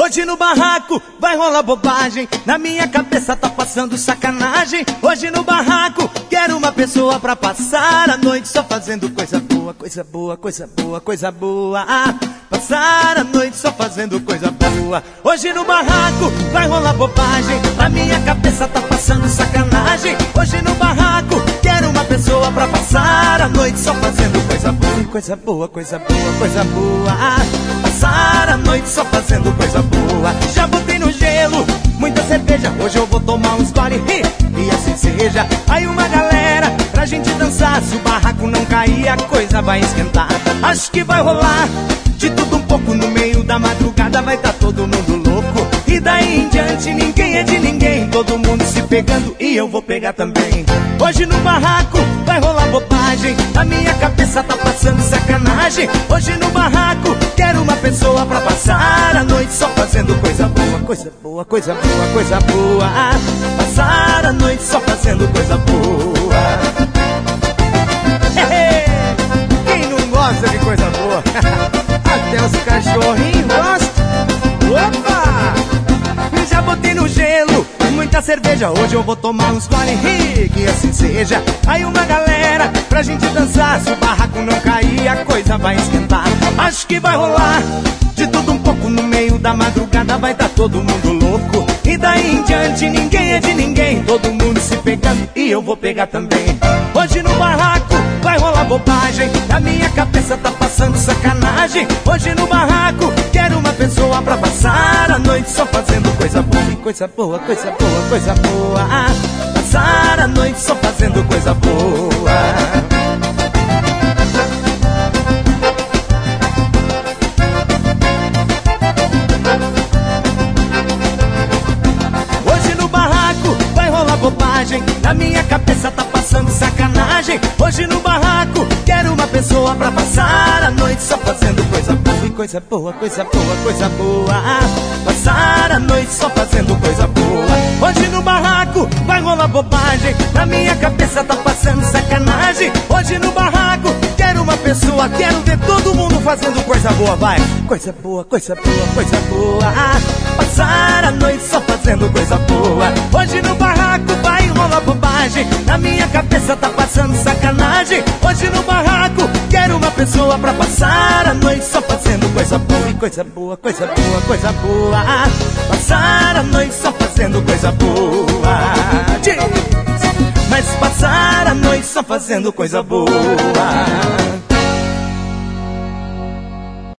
Hoje no barraco vai rolar bobagem, na minha cabeça tá passando sacanagem. Hoje no barraco quero uma pessoa pra passar a noite só fazendo coisa boa, coisa boa, coisa boa, coisa boa. Passar a noite só fazendo coisa boa. Hoje no barraco vai rolar bobagem, na minha cabeça tá passando sacanagem. Hoje no barraco quero uma pessoa pra passar a noite só fazendo coisa boa, coisa boa, coisa boa, coisa boa. Passar a noite só fazendo coisa boa. Já botei no gelo muita cerveja, hoje eu vou tomar uns gole e assim seja. Aí uma galera pra gente dançar, se o barraco não cair a coisa vai esquentar. Acho que vai rolar de tudo um pouco, no meio da madrugada vai tá todo mundo louco. E daí em diante ninguém é de ninguém, todo mundo se pegando e eu vou pegar também. Hoje no barraco vai rolar bobagem, na minha cabeça tá passando sacanagem. Hoje no barraco quero uma pessoa pra passar a noite só fazendo coisa boa, coisa boa, coisa boa, coisa boa. Passar a noite só fazendo coisa boa. Quem não gosta de coisa boa? Até os cachorrinhos gostam. Opa! Já botei no gelo muita cerveja, hoje eu vou tomar uns gole que assim seja. Aí uma galera pra gente dançar, se o barraco não cair a coisa vai esquentar. Acho que vai rolar de tudo um pouco, no meio da madrugada vai tá todo mundo louco. E daí em diante ninguém é de ninguém, todo mundo se pegando e eu vou pegar também. Hoje no barraco vai rolar bobagem, na minha cabeça tá passando sacanagem. Hoje no barraco quero uma pessoa pra passar a noite só fazendo coisa boa, coisa boa, coisa boa, coisa boa. Passar a noite só fazendo coisa boa. Bobagem, na minha cabeça tá passando sacanagem. Hoje no barraco quero uma pessoa pra passar a noite só fazendo coisa boa, coisa boa, coisa boa, coisa boa. Passar a noite só fazendo coisa boa. Hoje no barraco vai rolar bobagem, na minha cabeça tá passando sacanagem. Hoje no barraco quero uma pessoa, quero ver todo mundo fazendo coisa boa, vai. Coisa boa, coisa boa, coisa boa. Passar a noite só fazendo coisa boa. Hoje no barraco vai rolar bobagem, na minha cabeça tá passando sacanagem. Hoje no barraco quero uma pessoa pra passar a noite só fazendo coisa boa, coisa boa, coisa boa, coisa boa. Passar a noite só fazendo coisa boa. Mas passar a noite só fazendo coisa boa.